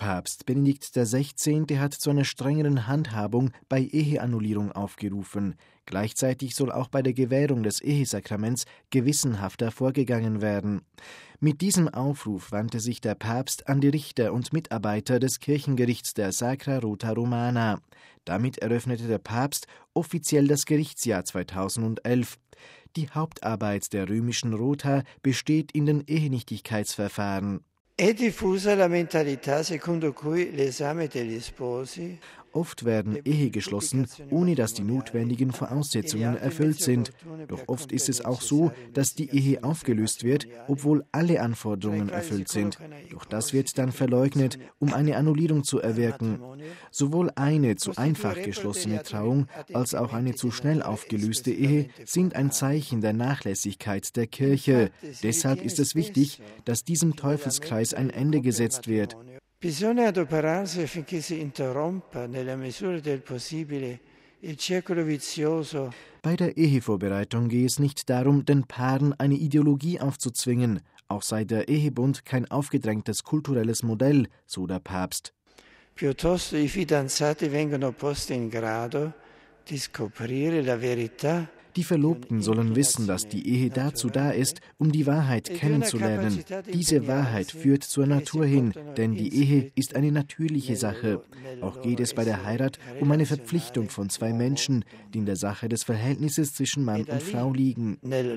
Papst Benedikt XVI. Hat zu einer strengeren Handhabung bei Eheannullierung aufgerufen. Gleichzeitig soll auch bei der Gewährung des Ehesakraments gewissenhafter vorgegangen werden. Mit diesem Aufruf wandte sich der Papst an die Richter und Mitarbeiter des Kirchengerichts der Sacra Rota Romana. Damit eröffnete der Papst offiziell das Gerichtsjahr 2011. Die Hauptarbeit der römischen Rota besteht in den Ehenichtigkeitsverfahren. È diffusa la mentalità secondo cui l'esame degli sposi. Oft werden Ehe geschlossen, ohne dass die notwendigen Voraussetzungen erfüllt sind. Doch oft ist es auch so, dass die Ehe aufgelöst wird, obwohl alle Anforderungen erfüllt sind. Doch das wird dann verleugnet, um eine Annullierung zu erwirken. Sowohl eine zu einfach geschlossene Trauung als auch eine zu schnell aufgelöste Ehe sind ein Zeichen der Nachlässigkeit der Kirche. Deshalb ist es wichtig, dass diesem Teufelskreis ein Ende gesetzt wird. Bisogna adoperarsi affinché si interrompa nella misura del possibile il circolo vizioso. Bei der Ehevorbereitung gehe es nicht darum, den Paaren eine Ideologie aufzuzwingen. Auch sei der Ehebund kein aufgedrängtes kulturelles Modell, so der Papst. Piuttosto i fidanzati vengono posti in grado di scoprire la verità. Die Verlobten sollen wissen, dass die Ehe dazu da ist, um die Wahrheit kennenzulernen. Diese Wahrheit führt zur Natur hin, denn die Ehe ist eine natürliche Sache. Auch geht es bei der Heirat um eine Verpflichtung von zwei Menschen, die in der Sache des Verhältnisses zwischen Mann und Frau liegen.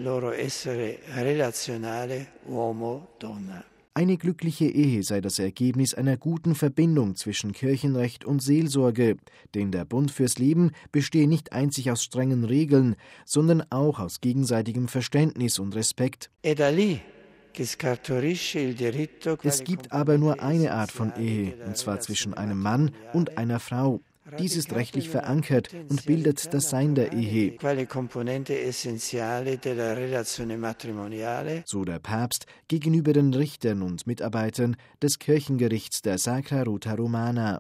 Eine glückliche Ehe sei das Ergebnis einer guten Verbindung zwischen Kirchenrecht und Seelsorge, denn der Bund fürs Leben bestehe nicht einzig aus strengen Regeln, sondern auch aus gegenseitigem Verständnis und Respekt. Es gibt aber nur eine Art von Ehe, und zwar zwischen einem Mann und einer Frau. Dies ist rechtlich verankert und bildet das Sein der Ehe. So der Papst gegenüber den Richtern und Mitarbeitern des Kirchengerichts der Sacra Rota Romana.